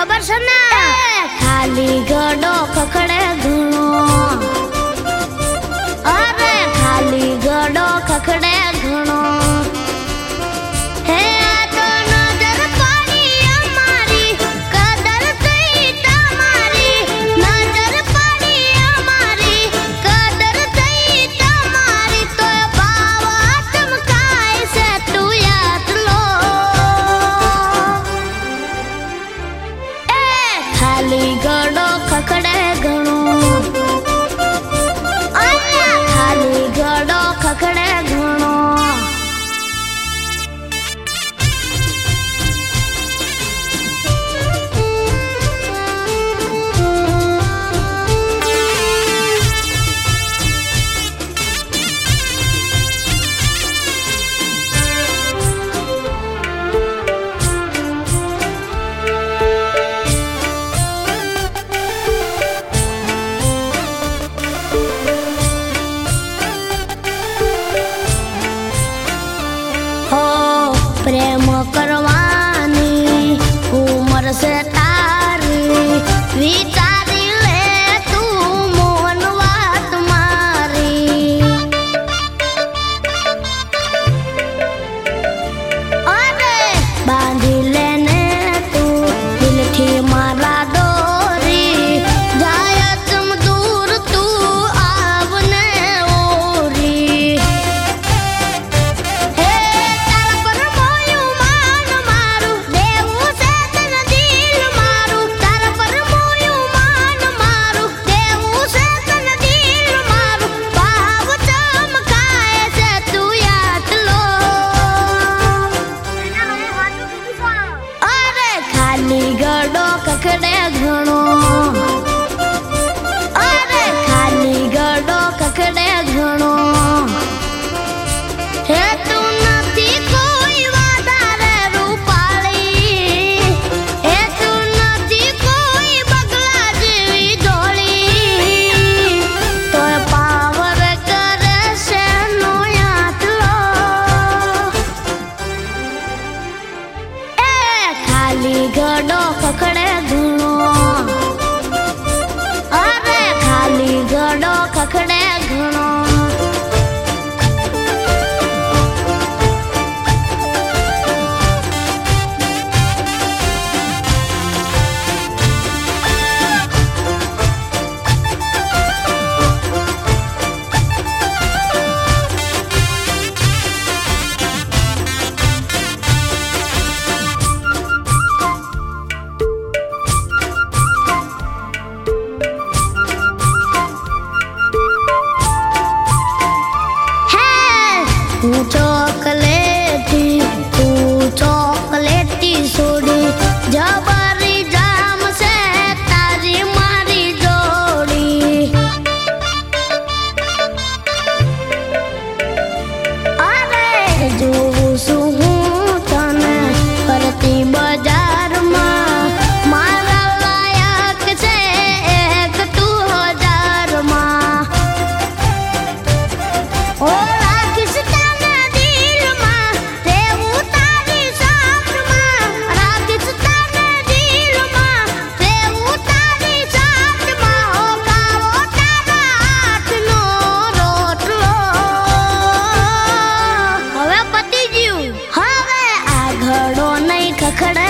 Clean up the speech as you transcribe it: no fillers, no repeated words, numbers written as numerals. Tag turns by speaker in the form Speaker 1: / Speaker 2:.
Speaker 1: खबर છે ને ખાલી ગડો ખખડે ઘણો અરે ખાલી ગડો ખખડે ઘણો હે આ તો નજર પડી અમારી કદર થઈ તમારી નજર પડી અમારી કદર થઈ તમારી તો ભાવ ચમકાય છે તું યાદ લો ખાલી ગડો ખખડે ઘણો ખાલી ગડો ખખડે ઘણો प्रेम करवानी उम्र से तारी विचारी ले तू मोहन बात मारी अरे बांधी लेने तू दिल थी मारा डोरी जाय तुम दूर तू आवने ओरी गडो खखड़े घणो अरे खाली गडो खखड़े घणो हे तू नथी कोई वादारे रूपाली हे तू नथी कोई बगला जेवी डोली तो पावर करे से नो याद लो खाली गडो खखड़े घणो अरे खाली गडो खखड़े घणो चॉकलेटी सोडी जबरी जाम से तारी मारी जोड़ी अरे जो सुहू तने करती बाजार में मारा लायक से एक 2000 में ओ खखड़ा